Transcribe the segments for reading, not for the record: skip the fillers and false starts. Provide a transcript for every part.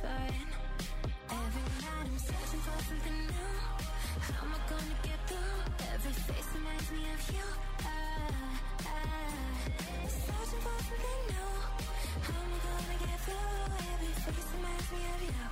fine. Every night I'm searching for something new. How am I gonna get through? Every face reminds me of you. Searching for something new. How am I gonna get through? Every face reminds me of you.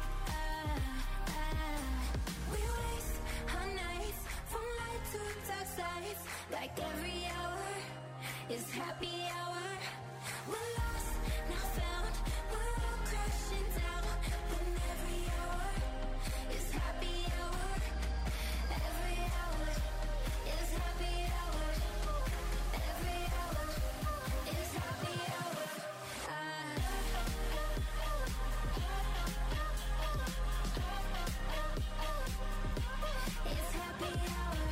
We waste our nights from light to dark sides. Like every hour is happy hour. We're lost, now found. We're all crashing down. When every hour is happy hour. Every hour is happy hour. Every hour is happy hour. It's happy hour.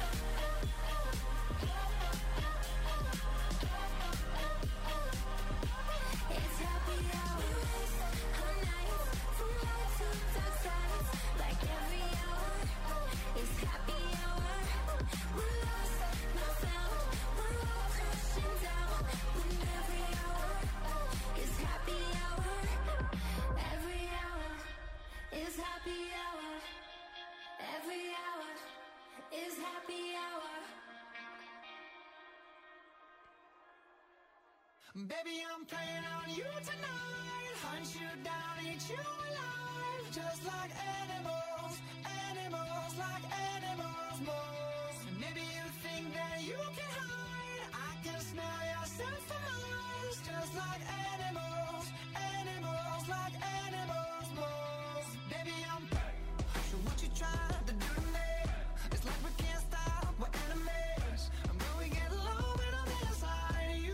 It's happy hour. We waste our nights from light to dark sides. Like every hour is happy hour. We're lost, not found. We're all crashing down. When every hour is happy hour. Every hour is happy hour. Every hour is happy hour. Baby, I'm playing on you tonight. Hunt you down, eat you alive. Just like animals, animals, like animals, moles. Maybe you think that you can hide. I can smell yourself for miles. Just like animals, animals, like animals, moles. Baby, I'm so what you trying to do to me? It's like we can't stop, we're enemies. And when we get low, we're on the other side of you.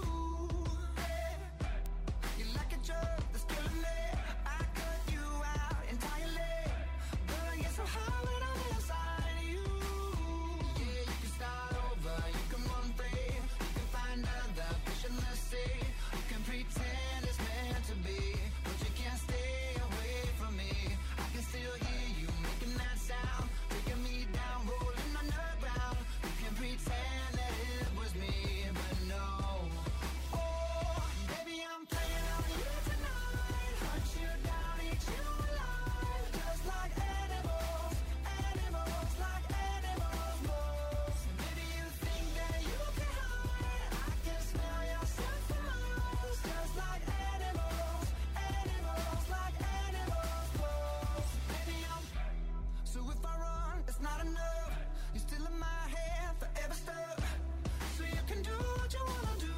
You're like a drug that's killing me. I cut you out entirely. But I get so high when I'm inside of you. Yeah, you can start over, you can run free. You can find other fish in the sea. You can pretend it's meant to be, but you can't stay away from me. I can still hear you making that sound, taking me down, rolling on the ground. You can pretend that it was me, but no. Oh, baby, I'm playing on you tonight. Hunt you down, eat you alive. Just like animals, animals, like animals, moles. Maybe you think that you can hide. I can smell yourself for miles. Just like animals, animals, like animals, moles. Baby, I'm so if I run, it's not enough. You're still in my head, forever stuck. So you can do what you wanna do.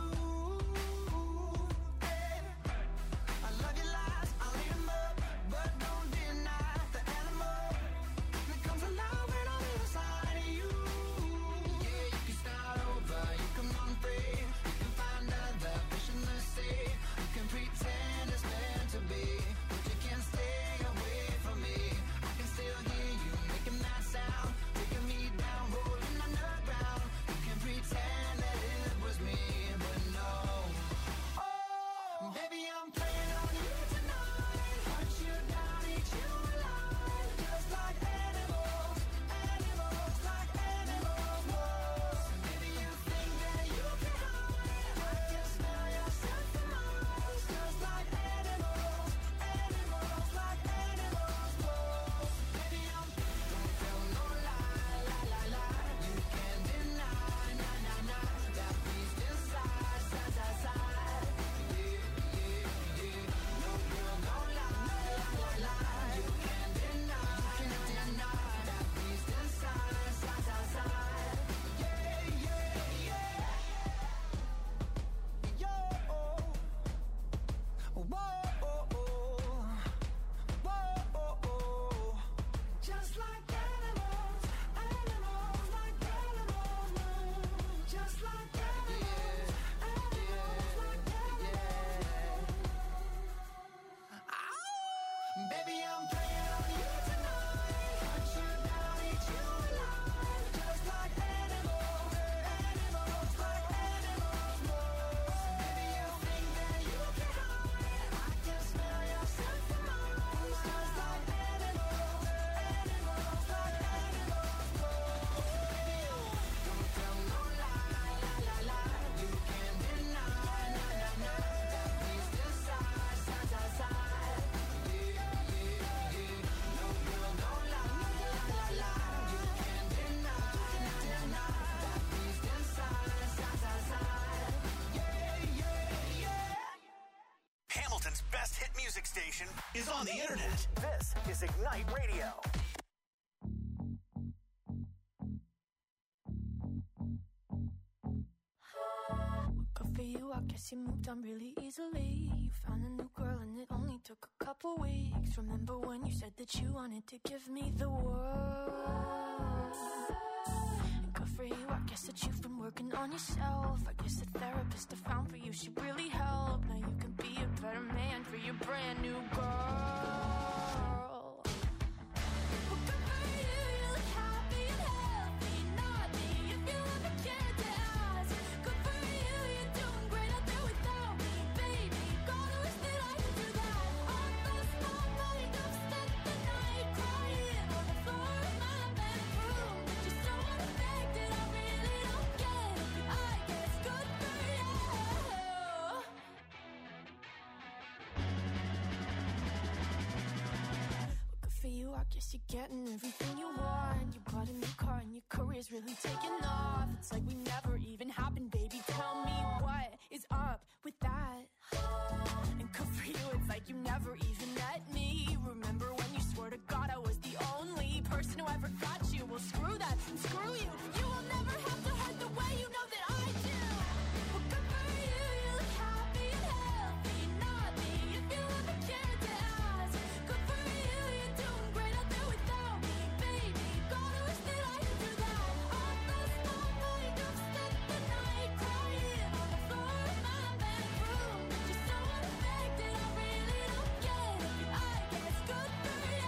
Hey, I love your lies, I'll eat 'em up, but don't deny the animal that comes alive when I'm inside of you. Yeah, you can start over, you can run free. You can find other fish in the sea. You can pretend it's meant to be, but you can't stay away from me. I can still hear you making that sound, taking me down, rolling on the ground. You can pretend that it was me, but no. Oh, baby, I'm playing on you tonight. Hunt you down, eat you alive. Just like animals, animals, like animals, moles. Maybe you think that you can hide. I can smell yourself for miles. Just like animals, animals, like animals, moles. Baby, I'm don't tell no lie, lie, lie, lie. You can't deny, nah, nah, nah. That beast inside, side, side, side. Yeah, yeah, yeah. No girl, no lie, lie, lie, lie. You can't deny, that beast inside, side, side, side. Yeah, yeah, yeah. Yo, whoa, just like animals, animals, like animals, just like animals, animals, like animals. Baby, I'm playing on you tonight. Hunt you down, eat you alive. Just like animals, animals, like animals, moles. Maybe you think that you can hide. I can smell yourself for miles. Just like animals, animals, like animals, moles. Baby, don't tell no lie, lie, lie, lie. You can't deny, nah, nah, nah. That beast inside, side, side, side. Yeah. music station is on the internet. This is Ignite Radio. Good for you, I guess you moved on really easily. You found a new girl and it only took a couple weeks. Remember when you said that you wanted to give me the world? And good for you, I guess that you've been working on yourself. I guess the therapist I found for you should really help. Now you can be a better man for your brand new girl. Well, good for you, you look happy and healthy. Not me, if you ever cared to ask. Good for you, you're doing great out there without me, baby. God, I wish that I could do that. On those small nights, I've spent the night crying on the floor of my bedroom. But you're so unaffected, I really don't get it. I guess good for you. Well, good for you, I guess you're getting everything you want. You bought a new car and your career's really taking off. It's like we never even happened, baby. Tell me what is up with that? And good for you, it's like you never even met me. Remember when you swore to God I was the only person who ever got you? Well, screw that and screw you. You will never have to hurt the way you know that I do. Well, good for you, you look happy and healthy. Not me, if you ever cared to ask. Good for you, you're doing great out there without me, baby. God, I wish that I could do that. On those small nights, I've spent the night crying on the floor of my bedroom. But you're so unaffected, I really don't get it. I guess good for you.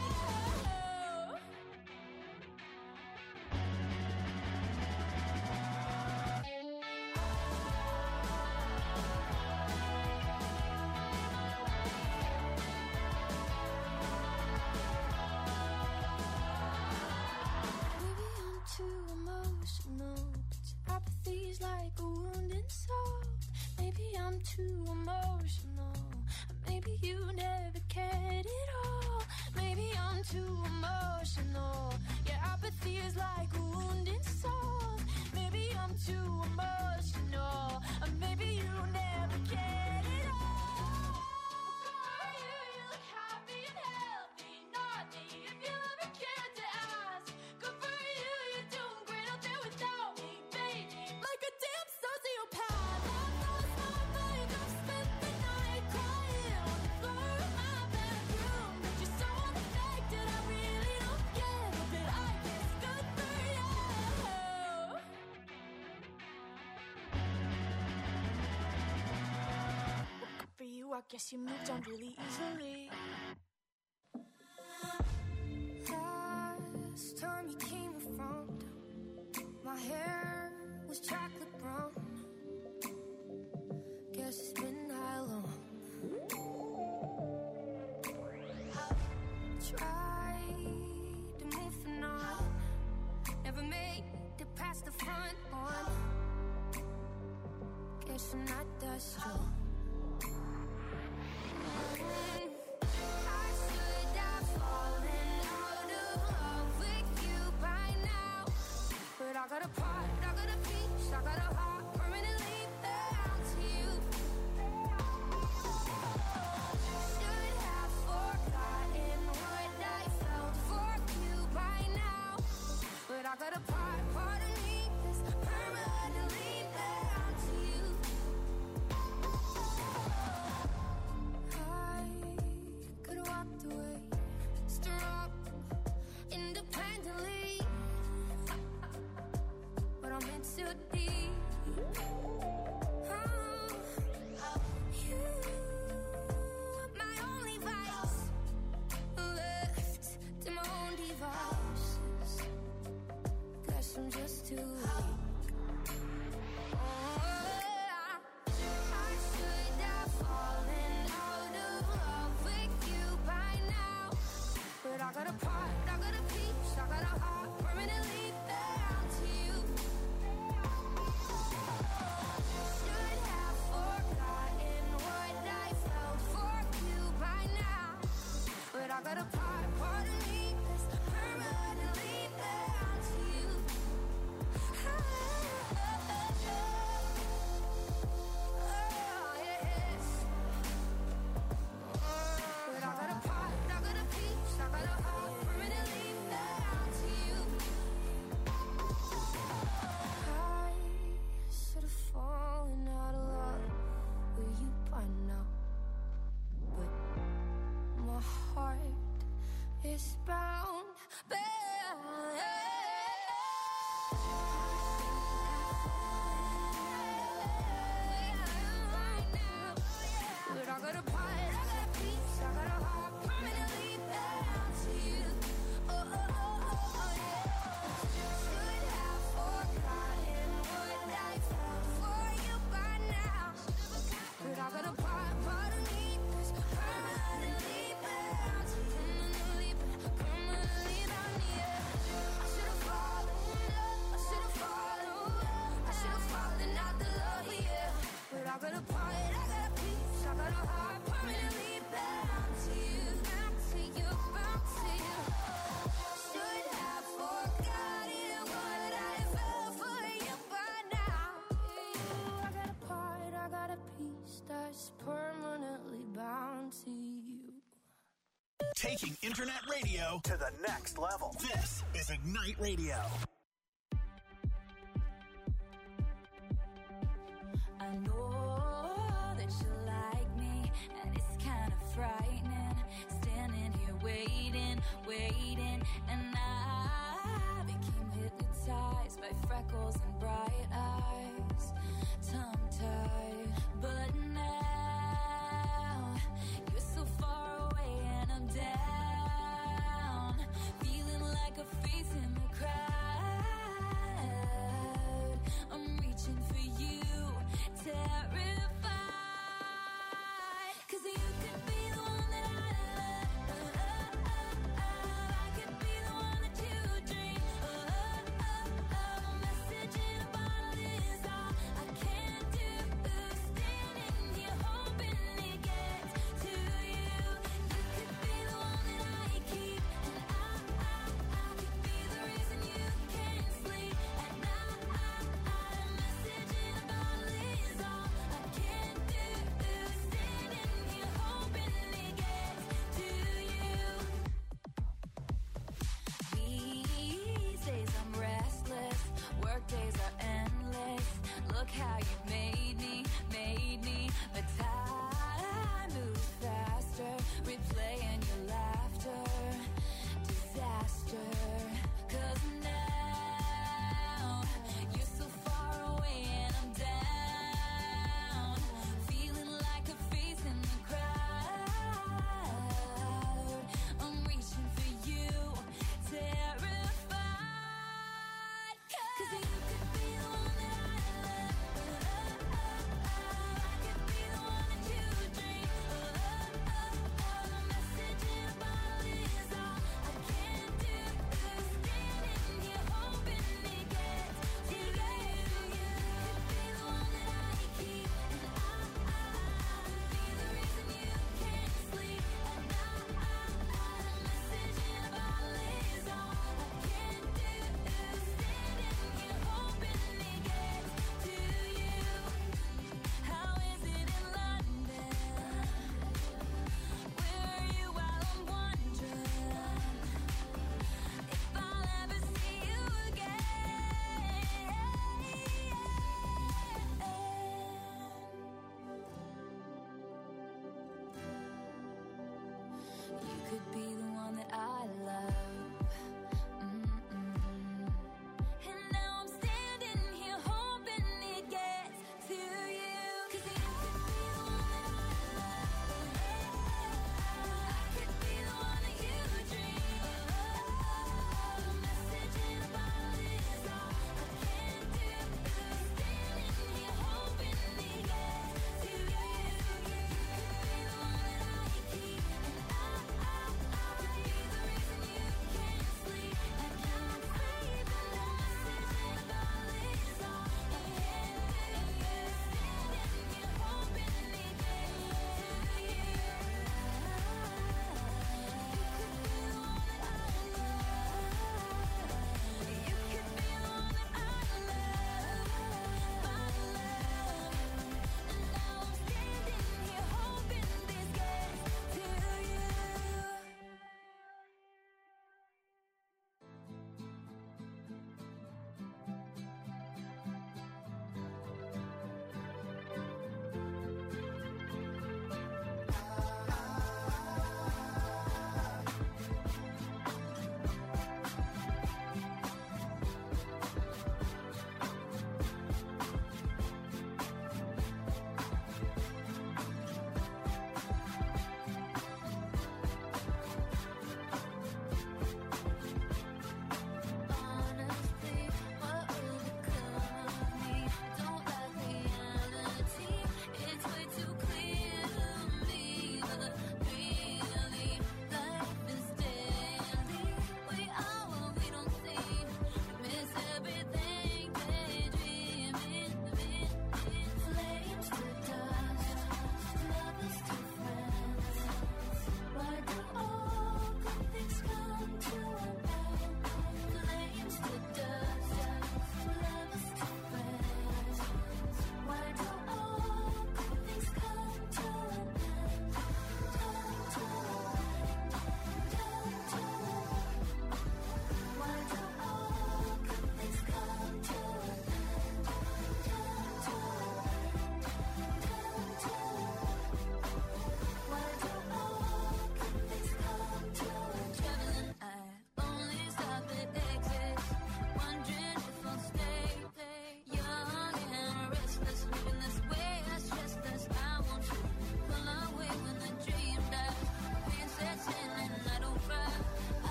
Maybe I'm too emotional, but your apathy's like a wounded soul. Maybe I'm too emotional, or maybe you never cared at all. Maybe I'm too emotional, your apathy is like a wounded soul. Maybe I'm too emotional, or maybe you never cared at all. You look happy and healthy, not me, if you ever cared to ask. Good for you, you're doing great out there without me, baby. Like a damn sociopath. On those small nights, I've spent the night crying on the floor of my bedroom. But you're so unaffected, I really don't get it. But I guess good for you. Well, good for you, I guess you moved on really easily. Last time you came around, my hair was chocolate brown. Guess it's been that long. Tried to move on, never made it past the front one. Guess I'm not that strong. I should have fallen out of love with you by now. But I got a part, I got a piece, I got a heart permanently bound to you. Should have forgotten what I felt for you by now. But I got a part of me that's permanently bound to you. heart is bound. But I got a part, I got a piece, I got a heart permanently bound to you. Oh, oh, oh, oh, oh, yeah. Should have forgotten what I felt for you by now. But I got a part of me that's permanently bound to you. Permanently bound, yeah. I should've fallen in love, I should've fallen out the love, yeah. But I got a part, I got a piece, I got a heart permanently bound to you, bound to you, bound to you. Should have forgotten what I felt for you by now. I got a part, I got a piece that's permanently bound to you. Taking internet radio to the next level. This is Ignite Radio. I know that you like me, and it's kind of frightening. Standing here waiting, and I became hypnotized by freckles and bright eyes, tongue-tied. But now you're so far away, and I'm down, feeling like a face in the crowd.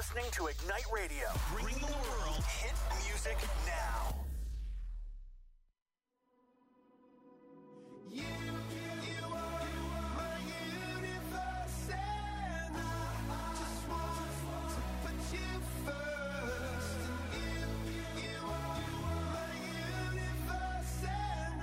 listening to Ignite Radio, bringing the world hit music now. You are my universe, and I just want to put you first. You are my universe, and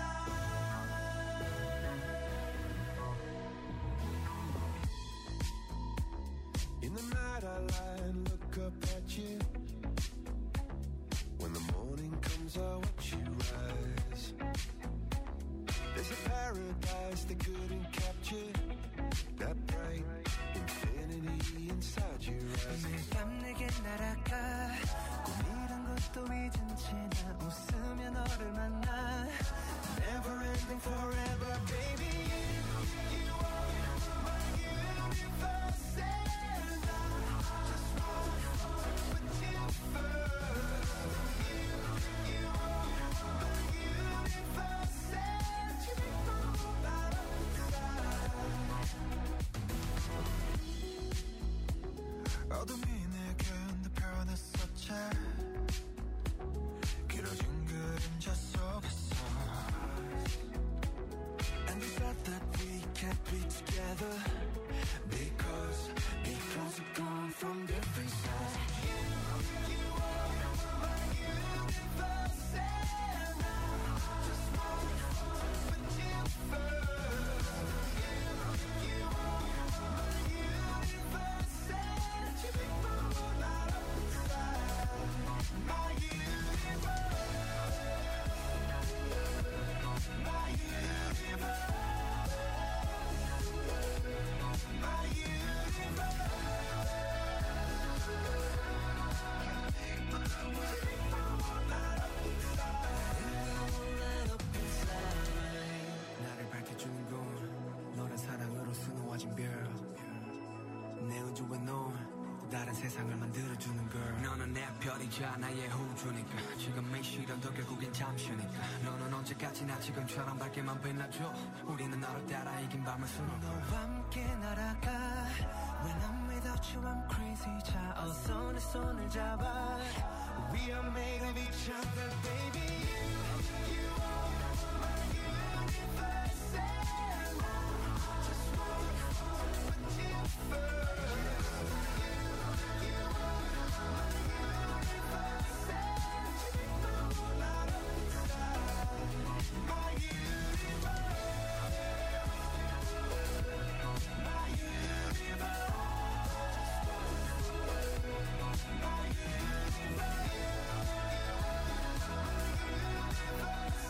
in the night I lie and look up at you. When the morning comes, I watch you rise. There's a paradise they couldn't capture, that bright infinity inside your eyes. 매일 밤 내게 날아가 꿈이란 것도 잊은 채 나 웃으며 너를 만나. Never ending forever, baby. You are my universe, and I just want to put you first. You are my universe, and you make my whole life inside. 어둠이 내게 내 변했었지. 길어진 그림자 속에서. And you said that we can't be together because we've gone from different sides. You are my universe, and I just want to put you first. You are my universe, and you make my whole life inside. My universe, my universe, my universe. 나를 밝혀주는 건 너란 사랑으로 수놓아진 별. 내 우주에 넌 또 다른 세상을 만들어주는 걸. 너는 내 별이자 나의 우주니까. 지금 이 시련도 결국엔 잠시니까. 너는 언제까지나 지금처럼 밝게만 빛나줘. 우리는 너를 따라 이긴 밤을 수놓아. 너와 함께 날아가. When I'm without you I'm crazy. 자 어서 내 손을 잡아. We are made of each other, baby. You are my universe, and I just want to put you first. You are my universe, and you make my whole life inside. My universe, my universe, my universe.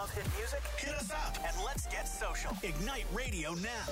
Love hit music? Hit us up and let's get social. Ignite Radio now.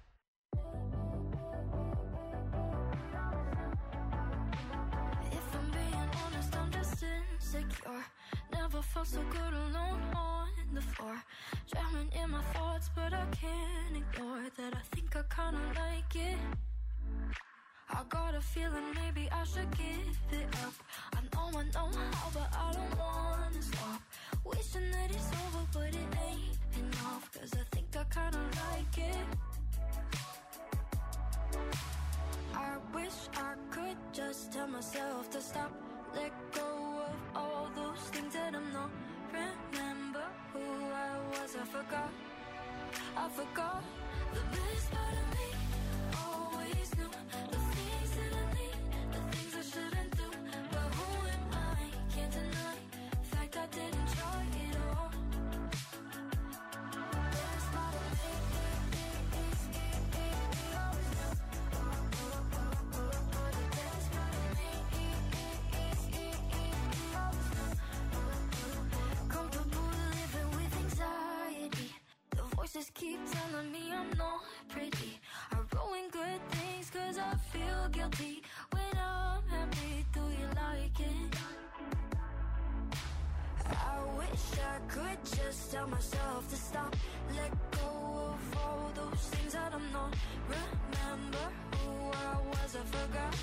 If I'm being honest, I'm just insecure. Never felt so good alone on the floor. Drowning in my thoughts, but I can't ignore that. I think I kinda like it. I got a feeling maybe I should give it up. I know how, but I don't wanna stop. Wishing that it's over, but it ain't enough. Cause I think I kinda like it. I wish I could just tell myself to stop. Let go of all those things that I'm not. Remember who I was, I forgot. The best part of me always knew the things that I need, the things I shouldn't do. But who am I? Can't deny the fact I didn't try it all. The best part of me comfortable living with anxiety. The voices keep telling me I'm not pretty. I ruin good things cause I feel guilty. When I'm happy, do you like it? I wish I could just tell myself to stop. Let go of all those things that I'm not. Remember who I was, I forgot.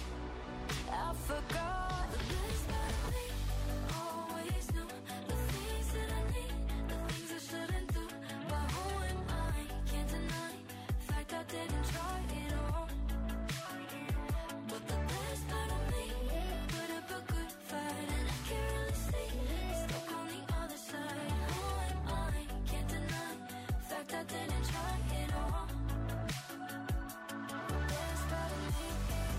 The best part of me always knew the things that I need, the things I shouldn't do. But who am I? Can't deny the fact I didn't try it all. But the best part of me put up a good fight, and I can't really see it's stuck on the other side. Who am I? Can't deny the fact I didn't try it all. The best part of me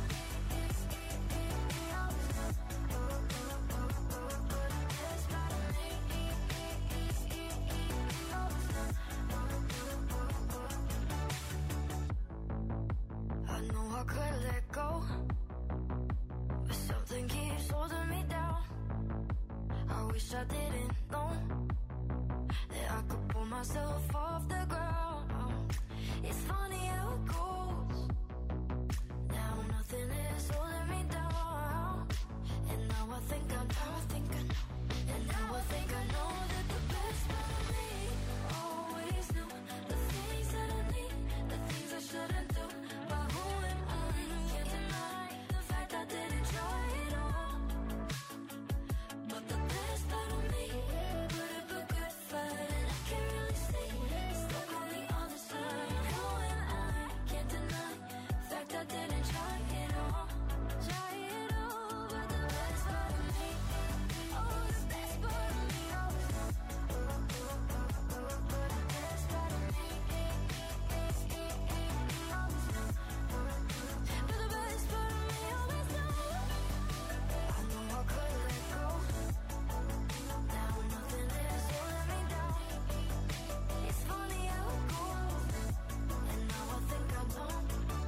I know I could let go, but something keeps holding me down. I wish I didn't know that I could pull myself off the ground. It's funny how it goes. Now nothing is holding me down. And now I think I know. And now I think I know that the best part of me always knew the things that I need, the things I shouldn't do. But who am I? Can't deny the fact I didn't try it all. But the best part of me put up a good fight, and I can't really see it's stuck on the other side. Who am I? Can't deny the fact I didn't try it all. But the best part of me, oh, the best part of me, the best part of me, but the best part of me always knows. I know I could let go. Now nothing is holding me down. It's funny how it goes. And now I think I don't.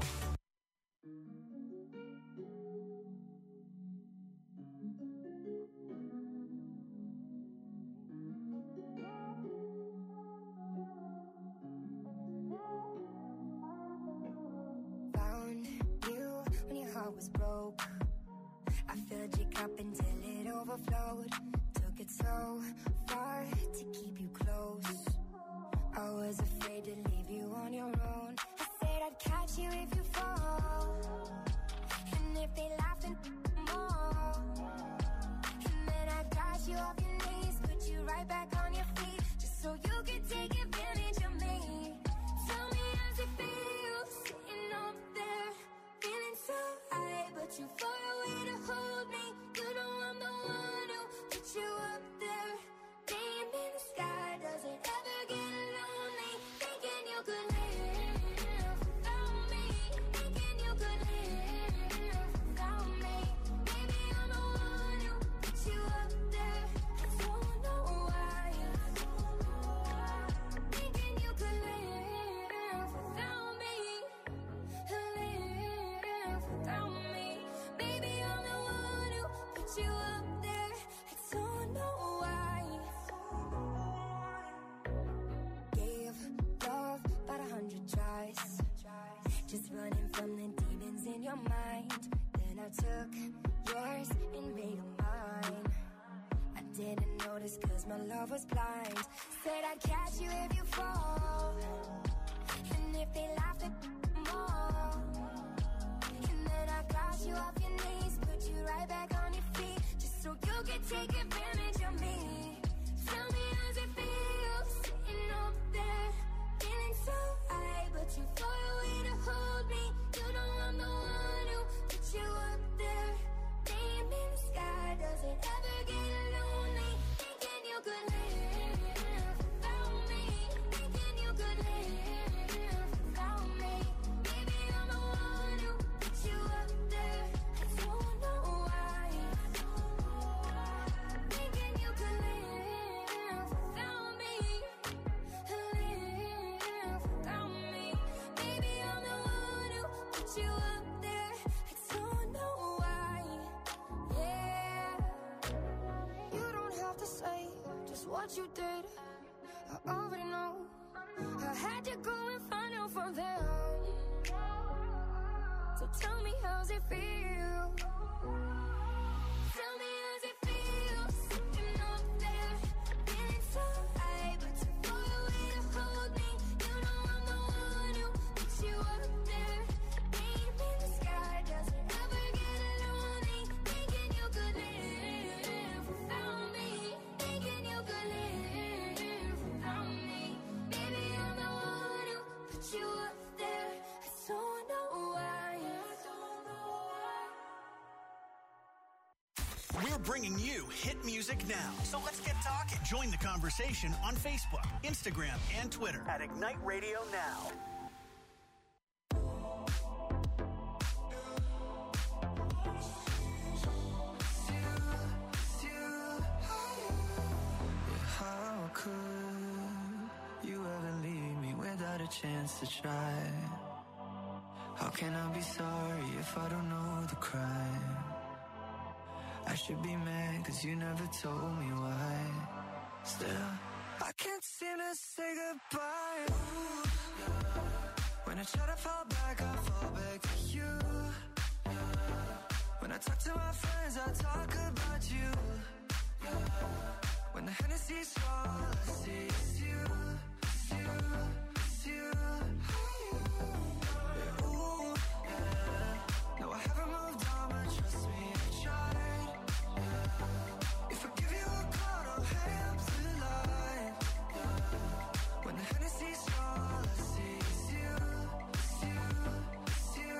Found you when your heart was broke. I filled your cup until it overflowed. Took it so far to keep you close. I was afraid to leave you on your own. I said I'd catch you if you fall. And if they laugh, then more. And then I got you off your knees, put you right back on your feet, just so you could take advantage of me. Tell me how's it feel, sitting up there, feeling so high, but you far away to hold me. You know I'm the one who put you up there. Name in the sky, does it ever get lonely? Thinking you could live without me, thinking you just running from the demons in your mind. Then I took yours and made them mine. I didn't notice cause my love was blind. Said I'd catch you if you fall, and if they laugh at more. And then I got you off your knees, put you right back on your feet, just so you could take advantage of me. Tell me how's it feel, sitting up there, feeling so high, but you far away to hold me. You know I'm the one who put you up there, name in the sky. Does it ever get lonely, thinking you could live without me, thinking you could live without me. Maybe I'm the one who put you up there, I don't know why, thinking you could live without me, live without me. Maybe I'm the one who put you up there, I don't know why. Yeah, you don't have to say just what you did, I already know. I had to go and find out from them. So tell me how's it feel, tell me how's it feel, sitting up there, feeling so high, but too far away to hold me. You know I'm the one who put you up there, name in the sky. Does it ever get lonely, thinking you could live without me, thinking you could live without me. Maybe I'm the one who put you up there, I don't know why, I don't know why. We're bringing you hit music now. So let's get talking. Join the conversation on Facebook, Instagram, and Twitter at Ignite Radio Now. How could you ever leave me without a chance to try? How can I be sorry if I don't know the crime? I should be mad cause you never told me why. Still, I can't seem to say goodbye. Ooh, yeah. When I try to fall back, I fall back to you. Yeah. When I talk to my friends, I talk about you. Yeah. When the Hennessy's all I see is you, it's you, it's you. Yeah, ooh, yeah. No, I haven't moved on, but trust me, I tried. Yeah. If I give you a call, don't hang up the line. Yeah. When the Hennessy's all I see is you, it's you, it's you.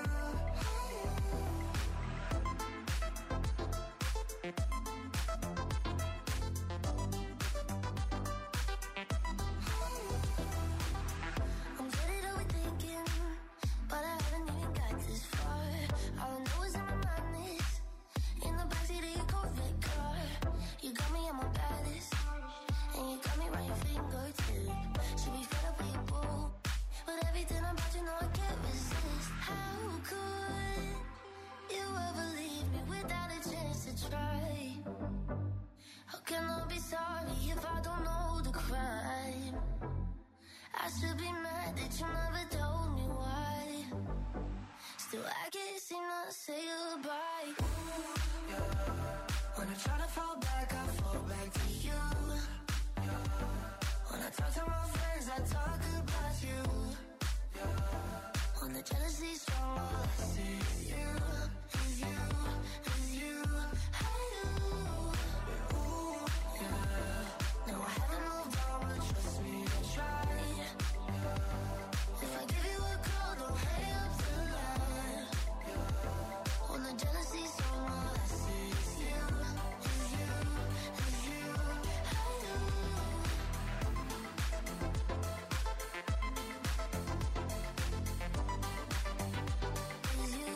I'm good at overthinking, but I haven't even got this far. All I know is I'm a madness in the backseat of your Corvette car. You got me at my baddest, and you got me right your fingertip. Should be fed up with you, boo, but everything about you know I can't resist. How could you ever leave me without a chance to try? How can I be sorry if I don't know the crime? I should be mad that you never told me why. Still, I can't seem to say goodbye. Ooh, yeah. When I try to fall back, I fall back to you. Yeah. When I talk to my friends, I talk about you. Yeah. When the jealousy's strong, all I see is you, is you, is you. Ooh, yeah. No, I haven't moved on, but trust me, I tried. If I give you a call, don't hang up the line. When the jealousy's strong, all I see is you, is you, is you. Is you.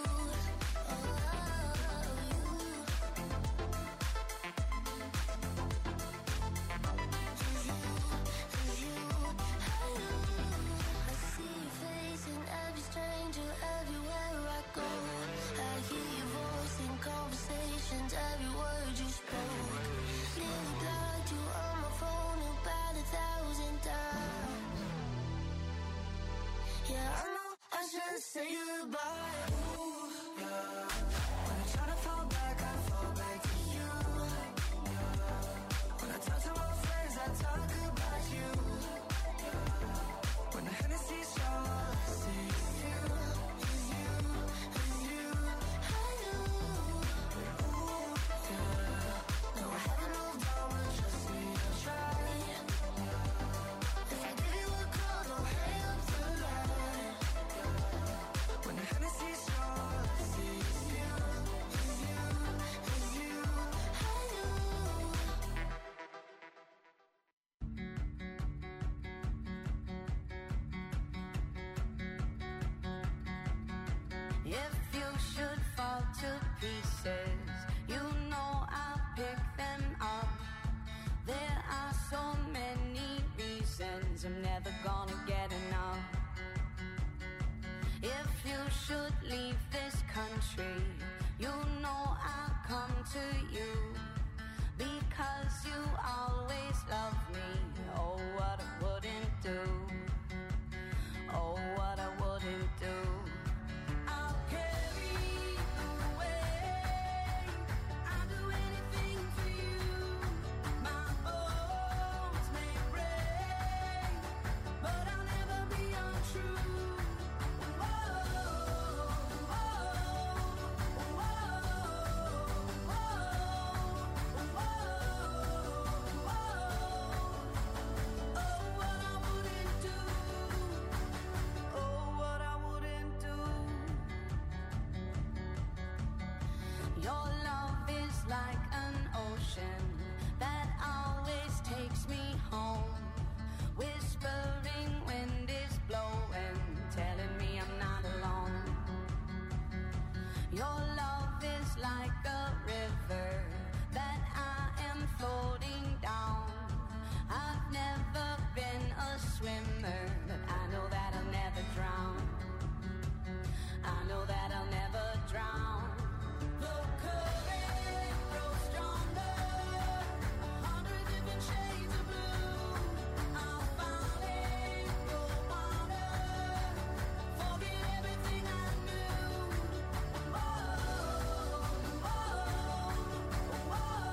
Your love is like a river that I am floating down. I've never been a swimmer, but I know that I'll never drown. I know that I'll never drown. The current grows stronger, 100 different shades of blue. I'll find it, go water, forget everything I knew. Oh, oh, oh, oh,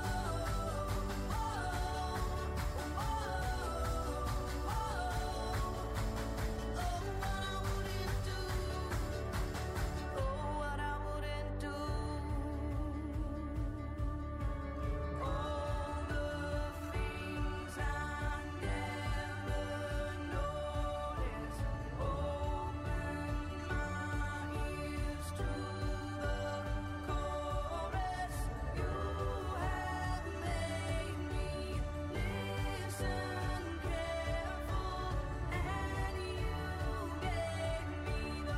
what I wouldn't do. All the things I never noticed. Open my ears to the chorus. You have made me listen careful, and you gave me the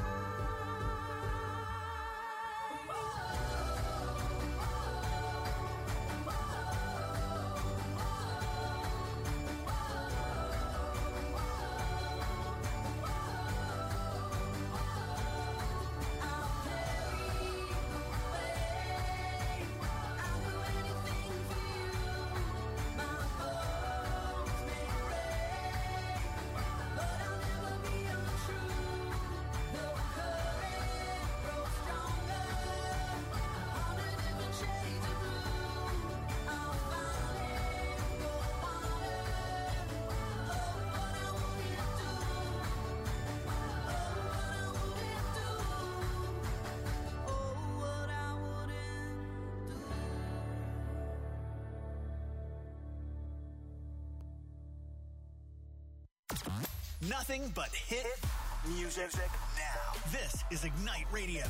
Nothing but hit music now. This is Ignite Radio.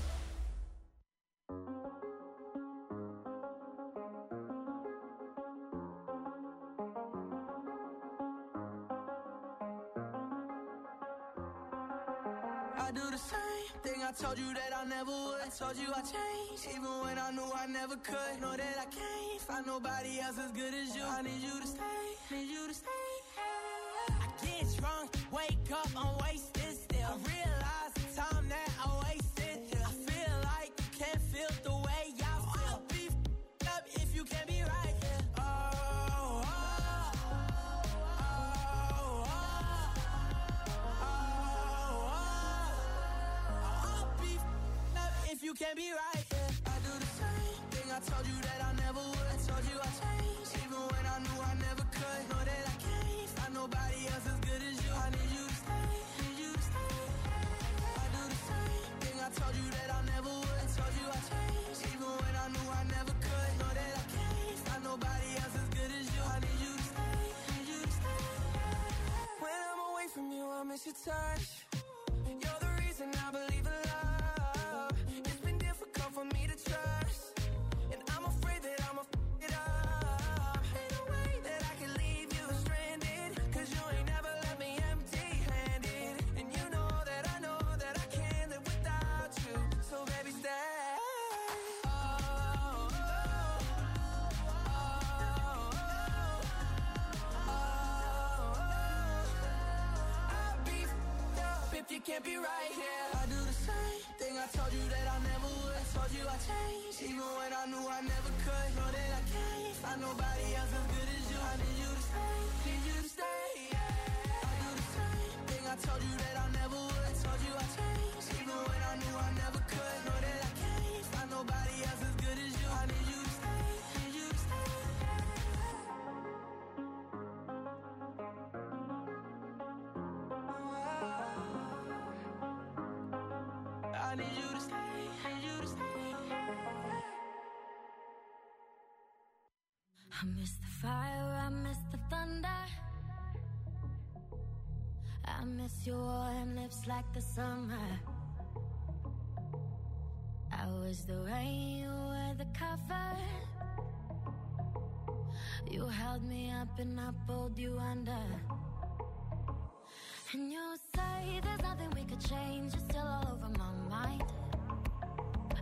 I do the same thing I told you that I never would. I told you I changed, even when I knew I never could. Know that I can't find nobody else as good as you. I need you to stay, need you to stay. I get drunk, wake up, I'm wasted still. I realize the time that I wasted here. I feel like you can't feel the way I feel. I'll be f***ed up if you can't be right here. Oh, oh, oh, oh, oh. I'll be f***ed up if you can't be right here. I do the same thing I told you that I never would. I told you I changed, even when I knew I never could. Know that I can't find nobody else as good as you. I need you to stay, need you to stay. I do the same thing I told you that I never would. I told you I changed, even when I knew I never could. Know that I can't find nobody else as good as you. I need you to stay, need you to stay. When I'm away from you, I miss your touch. You're the reason I believe in love. It's been difficult for me to trust, and I'm afraid that I'ma f*** it up. Ain't no way that I can leave you stranded, 'cause you ain't never left me empty-handed. And you know that I can't live without you. So baby, stay. Oh, oh, oh, oh, oh. I'll be f***ed up if you can't be right here. I do the same thing I told you that I never would. I told you I changed, even when I knew I never could. Know that I can't find nobody else as good as you. I need you to stay, need you to stay. I do the same thing I told you that I never would. I told you I changed, even when I knew I never could. Know that I can't find nobody else as good as you. I need you to stay, need you to stay. I need you to stay, need you to stay. I miss the fire, I miss the thunder. I miss your warm lips like the summer. I was the rain, you were the cover. You held me up and I pulled you under. And you say there's nothing we could change, you're still all over my mind.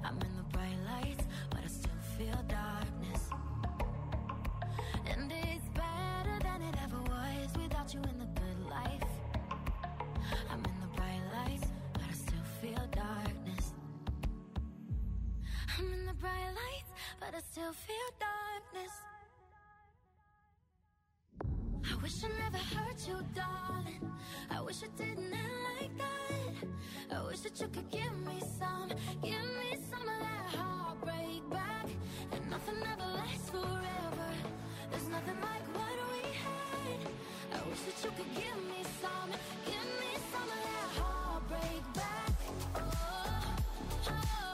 I'm in the bright lights, but I still feel darkness. I wish I never hurt you, darling. I wish it didn't end like that. I wish that you could give me some of that heartbreak back. And nothing ever lasts forever. There's nothing like what we had. I wish that you could give me some of that heartbreak back. Oh,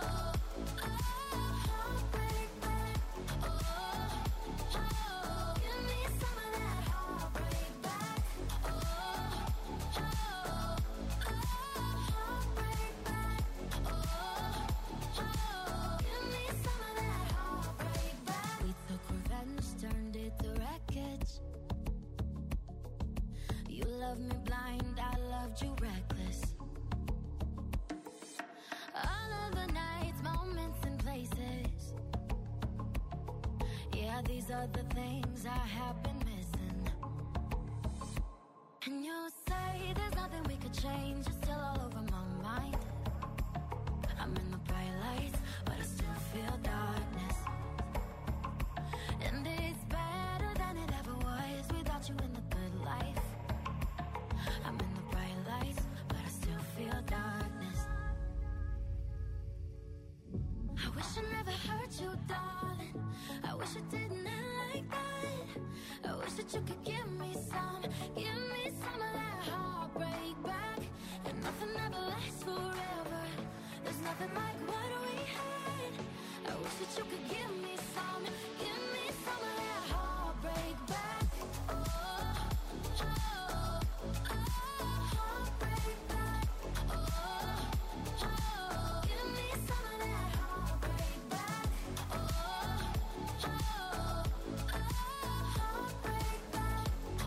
heartbreak back. Oh, give me some of that heartbreak back. Heartbreak back. Give me some of that heartbreak back. We took revenge, turned it to wreckage. You loved me blind, I loved you reckless. All of the nights, moments and places. Yeah, these are the things I have been missing. And you say there's nothing we could change. You're still all over my mind. I'm in the bright lights, but I still feel darkness. And it's better than it ever was without you in the good life. I'm in the bright lights, but I still feel darkness. I wish I never hurt you, darling. I wish it didn't end like that. I wish that you could give me some of that heartbreak back. And nothing ever lasts forever. There's nothing like what we had. I wish that you could give me some of that heartbreak back. Heartbreak back. Give me some of that heartbreak back. Heartbreak back.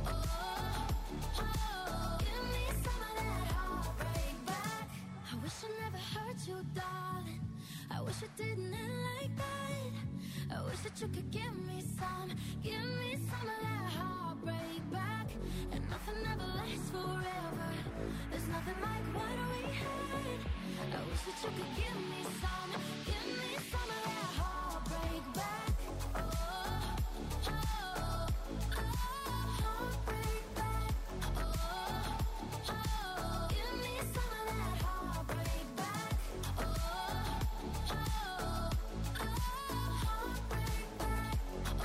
Give me some of that heartbreak back. I wish I never hurt you, darling. I wish it didn't end like that. I wish that you could give me some of that heartbreak back. And nothing ever lasts forever. There's nothing like what we had. I wish that you could give me some of that heartbreak back. Heartbreak back. Give me some of that heartbreak back. Heartbreak back.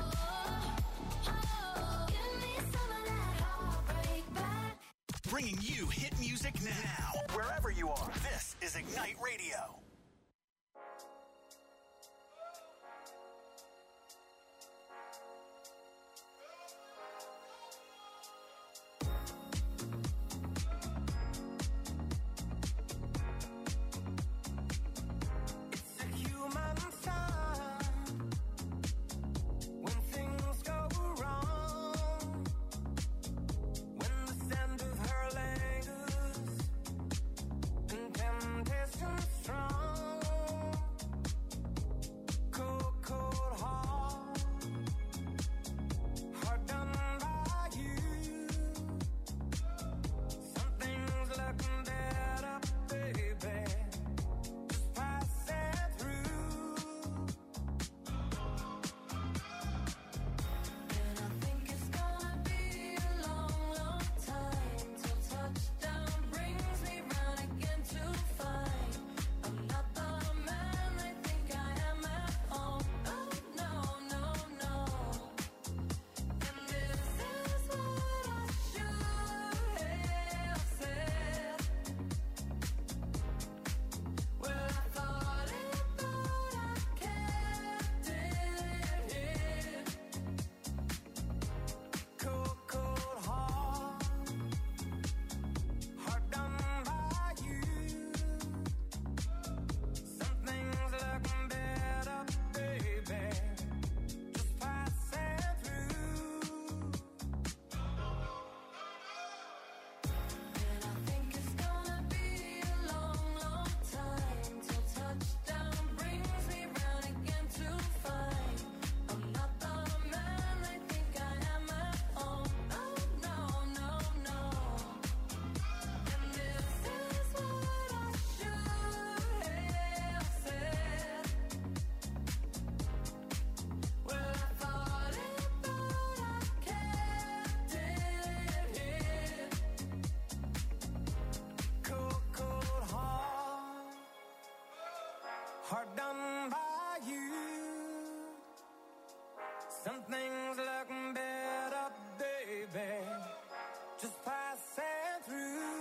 Give me some of that heartbreak back. Bringing you hit music now, wherever you are. This is Ignite Radio. It's a human sign when things go wrong, when the scent of her lingers and temptation strong. hard done by you. Some things look better, baby, just passing through.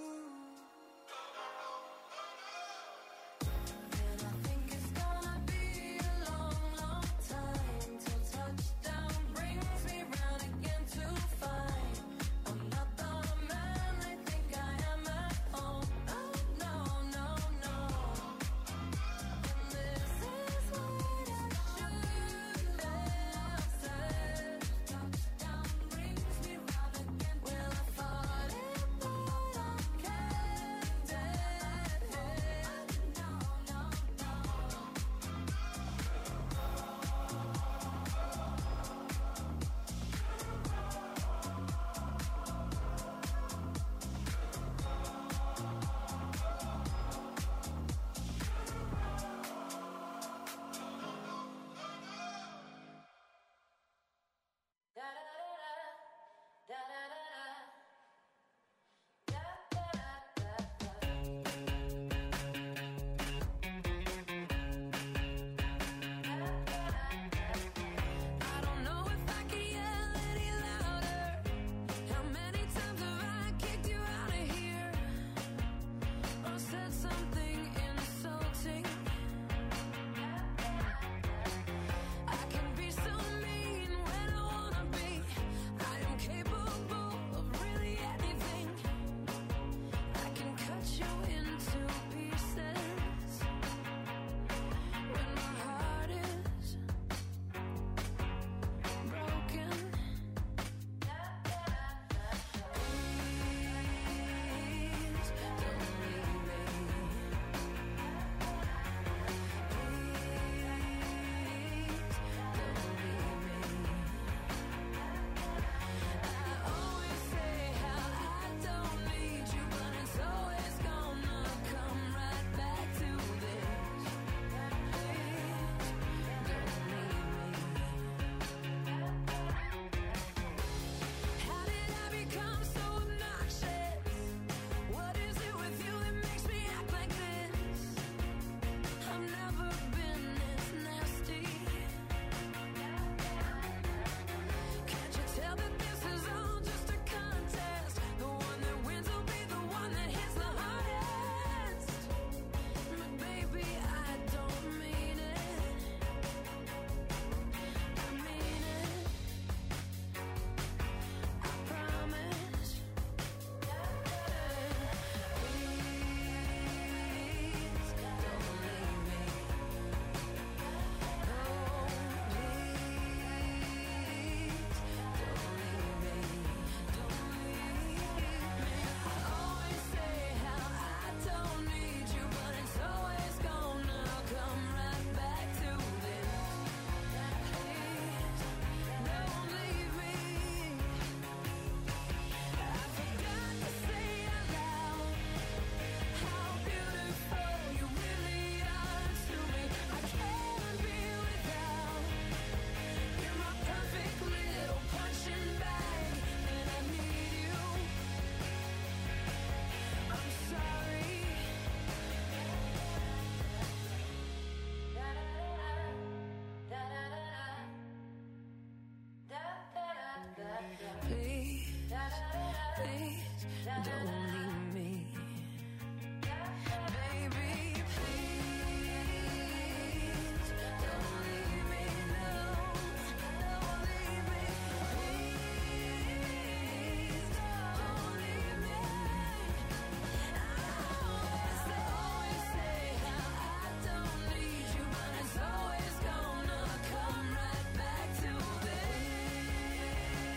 And I think it's gonna be a long, long time till touchdown brings me round again to find I'm not the man I think I am at home. Oh, no, no, no. And this is what I should have said. Touchdown brings me round again. Well, I thought it, but I can't dead. No, no, no. I don't know if I can yell any louder. How many times have I kicked you out of here or said something insulting? I can be so mean when I wanna be. I am capable of really anything. I can cut you into pieces when my heart is broken. Please don't leave me. Please don't leave me. I always say how I don't need you, but it's always gonna come right back to this. Please don't leave me. How did I become so obnoxious? What is it with you that makes me act like this? I've never been this nasty. Can't you tell that this is all just a contest? The one that wins will be the one that hits the hardest. But baby, I don't mean it. I mean it. I promise. Please don't leave me. Oh, please don't leave me. I always say how I don't need you, but it's always gonna come right back to this. Please don't leave me. I forgot to say out loud how beautiful you really are to me. I can't be without. You're my perfect little punching bag, and I need you. I'm sorry. Please, please don't leave me. Baby, please don't leave me. No, don't leave me. Please don't leave me. I always say how I don't need you, but it's always gonna come right back to this.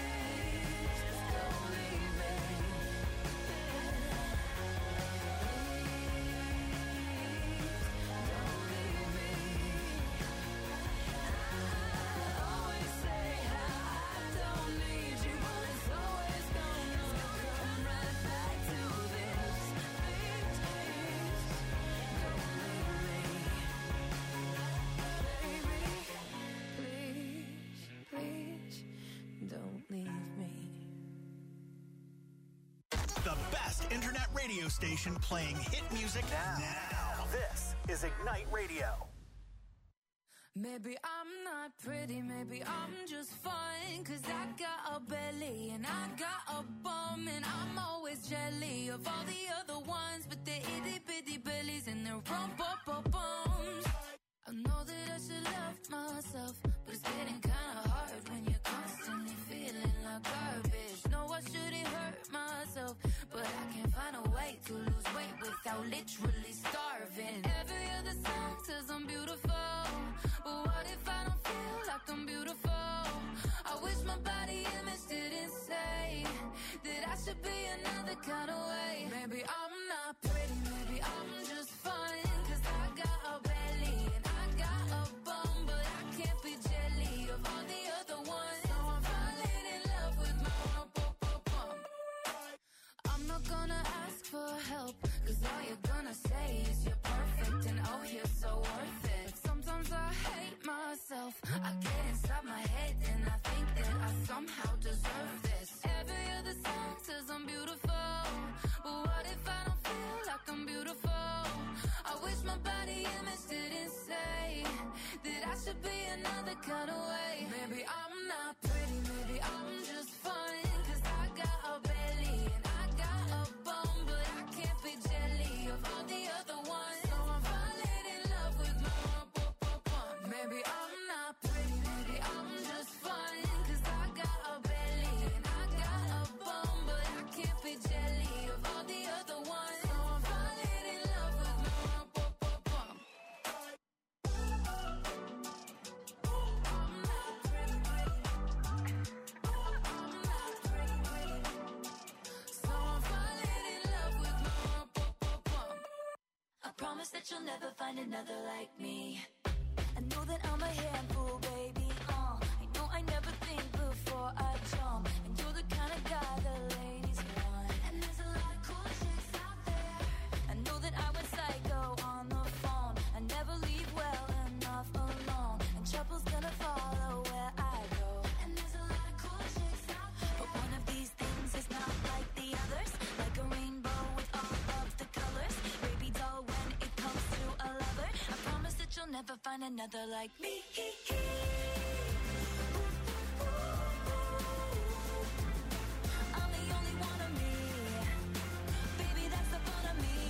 Don't leave me. The best internet radio station playing hit music now. This is Ignite Radio. Maybe I'm not pretty, maybe I'm just fine. Cause I got a belly and I got a bum. And I'm always jelly of all the other ones. But they're itty bitty bellies and their bums. I know that I should love myself, but it's getting kinda hard when you're constantly feeling like garbage. No, I shouldn't hurt myself, but I can't find a way to lose weight without literally starving. Every other song says I'm beautiful, but what if I don't feel like I'm beautiful? I wish my body image didn't say that I should be another kind of way. Maybe I'm not pretty, maybe I'm just fine. Cause I got a belly and I got a bum, but I can't be jelly of all the other ones. So I'm falling in love with my bum. I'm not gonna ask for help, cause all you're gonna say is you're perfect and oh you're so worth it. But sometimes I hate myself, I get inside my head and I think that I somehow deserve this. Every other song says I'm beautiful, but what if I don't feel like I'm beautiful? I wish my body image didn't say that I should be another kind of way. Maybe I'm not pretty, maybe I'm just fine. Cause I got a belly and I got a bum, but I can't be jelly of all the other ones. So I'm falling in love with my bum. Maybe I'm not pretty, maybe I'm just fine. Cause I got a belly and I got a bum, but I can't be jelly of all the other ones. So I'm falling in love with my bum. I'm not pretty, I'm not pretty, so I'm falling in love with my bum. I promise that you'll never find another like me. I know that I'm a handful, baby. I know I never think before I jump, and you're the kind of guy the ladies want. And there's a lot of cool chicks out there. I know that I went psycho on the phone. I never leave well enough alone, and trouble's gonna follow where I go. And there's a lot of cool chicks out there, but one of these things is not like the others. Like a rainbow with all of the colors. Baby doll, when it comes to a lover, I promise that you'll never find another like me. I'm the only one of me. Baby, that's the fun of me.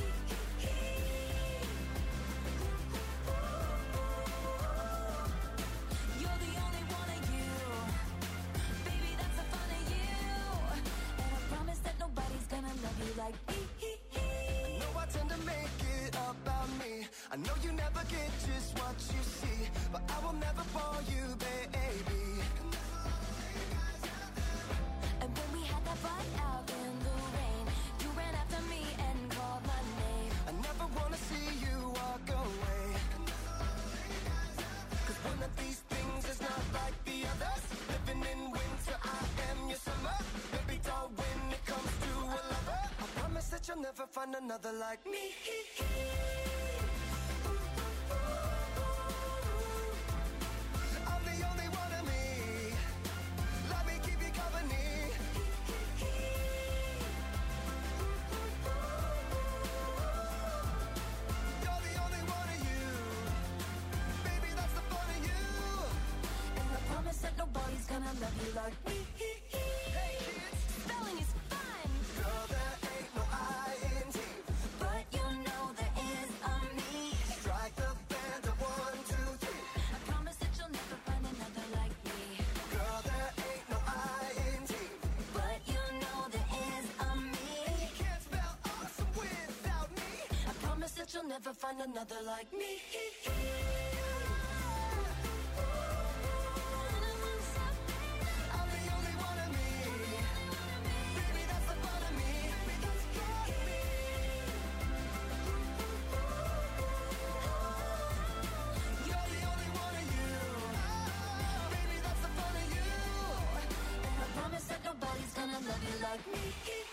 You're the only one of you. Baby, that's the fun of you. And I promise that nobody's gonna love you like me. I know I tend to make it about me. I know you never get just what you see, but I will never bore you, baby. And when we had that fight out in the rain, you ran after me and called my name. I never wanna see you walk away. Cause one of these things is not like the others. Living in winter, I am your summer. Baby doll, when it comes to a lover, I promise that you'll never find another like me. I'm the only one of me. Let me keep you company. You're the only one of you. Baby, that's the fun of you. And I promise that nobody's gonna love you like me. Hey kids, Spelling is fun, girl, there ain't no I-N-T. but you know there is a me. Strike the band of 1, 2, 3. I promise that you'll never find another like me. Girl, there ain't no I-N-T. But you know there is a me. You can't spell awesome without me. I promise that you'll never find another like me. I'm the only one of me. Baby, that's the fun of me. You're the only one of you. Baby, that's the fun of you. And I promise that nobody's gonna love you like me.